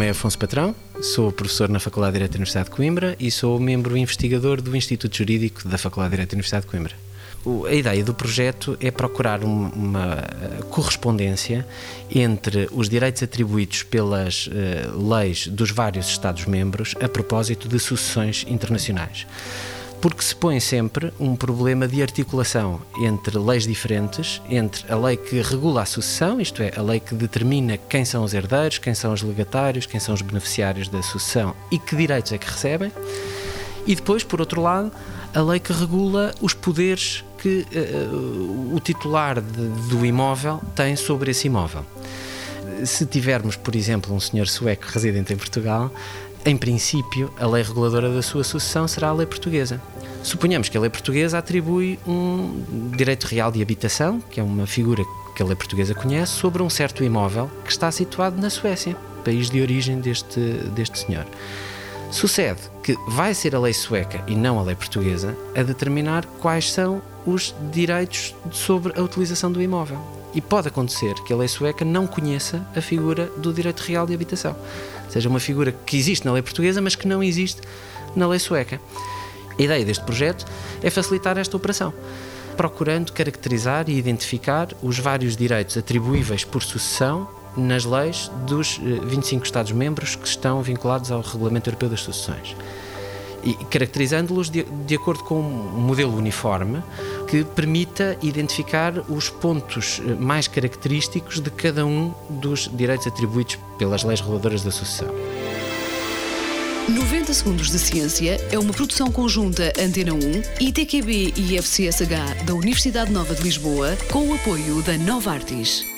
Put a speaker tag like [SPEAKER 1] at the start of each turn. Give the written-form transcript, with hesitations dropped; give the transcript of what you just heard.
[SPEAKER 1] nome é Afonso Patrão, sou professor na Faculdade de Direito da Universidade de Coimbra e sou membro investigador do Instituto Jurídico da Faculdade de Direito da Universidade de Coimbra. A ideia do projeto é procurar uma correspondência entre os direitos atribuídos pelas leis dos vários Estados-membros a propósito de sucessões internacionais. Porque se põe sempre um problema de articulação entre leis diferentes, entre a lei que regula a sucessão, isto é, a lei que determina quem são os herdeiros, quem são os legatários, quem são os beneficiários da sucessão e que direitos é que recebem, e depois, por outro lado, a lei que regula os poderes que o titular do imóvel tem sobre esse imóvel. Se tivermos, por exemplo, um senhor sueco residente em Portugal, em princípio, a lei reguladora da sua sucessão será a lei portuguesa. Suponhamos que a lei portuguesa atribui um direito real de habitação, que é uma figura que a lei portuguesa conhece, sobre um certo imóvel que está situado na Suécia, país de origem deste senhor. Sucede que vai ser a lei sueca e não a lei portuguesa a determinar quais são os direitos sobre a utilização do imóvel. E pode acontecer que a lei sueca não conheça a figura do direito real de habitação. Ou seja, uma figura que existe na lei portuguesa, mas que não existe na lei sueca. A ideia deste projeto é facilitar esta operação, procurando caracterizar e identificar os vários direitos atribuíveis por sucessão nas leis dos 25 Estados-membros que estão vinculados ao Regulamento Europeu das Sucessões. E caracterizando-los de acordo com um modelo uniforme que permita identificar os pontos mais característicos de cada um dos direitos atribuídos pelas leis reguladoras da sucessão.
[SPEAKER 2] 90 Segundos de Ciência é uma produção conjunta Antena 1, ITQB e FCSH da Universidade Nova de Lisboa, com o apoio da Novartis.